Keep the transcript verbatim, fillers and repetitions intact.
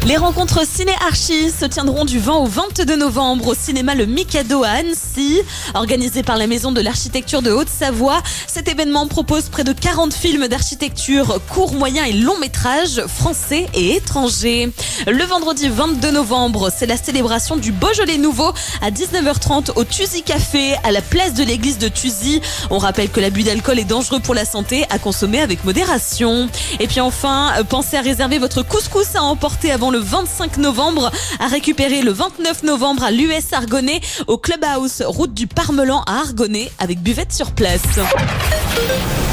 Les rencontres ciné-archi se tiendront du vingt au vingt-deux novembre au cinéma Le Mikado à Annecy. Organisé par la Maison de l'Architecture de Haute-Savoie, cet événement propose près de quarante films d'architecture, courts, moyens et longs métrages, français et étrangers. Le vendredi vingt-deux novembre, c'est la célébration du Beaujolais nouveau à dix-neuf heures trente au Thuzy Café, à la place de l'église de Thuzy. On rappelle que l'abus d'alcool est dangereux pour la santé, à consommer avec modération. Et puis enfin, pensez à réserver votre couscous à emporter avant le vingt-cinq novembre, à récupérer le vingt-neuf novembre à l'U S Argonnet, au Clubhouse, route du Parmelan à Argonnet, avec buvette sur place.